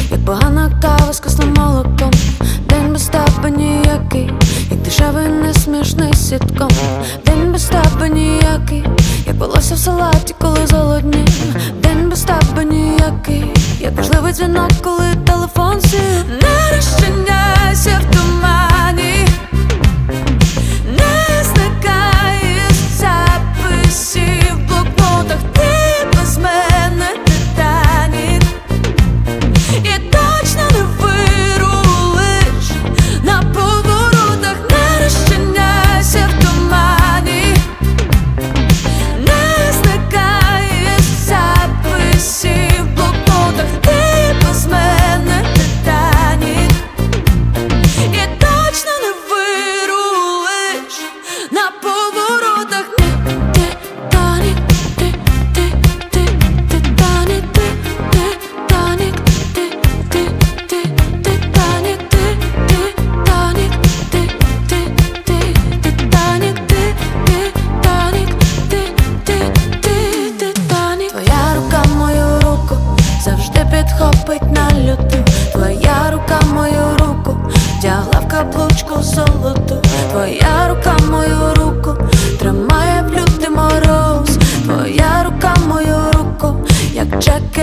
як погана кава з кислим молоком. День без тебе ніякий, як дешевий несмішний сітком. День без тебе ніякий, як волосся в салаті, коли золоднів. День без тебе ніякий, як важливий дзвінок, коли телефон сів. Не розчиняйся в тумані, не зникай із записів в блокнотах. Ти без мене Титанік, і точно не вирулиш на поворотах. Не розчиняйся в тумані, не зникай із записів в блокнотах. Ти без мене Титанік, і точно не вирулиш на поворотах. Титанік, Титанік, Титанік, Титанік, Титанік, Титанік. Твоя рука мою руку завжди підхопить на люту. Твоя рука мою руку вдягла в каблучку золоту. Твоя рука мою руку тримає в лютий мороз. Твоя рука мою руку, як Джек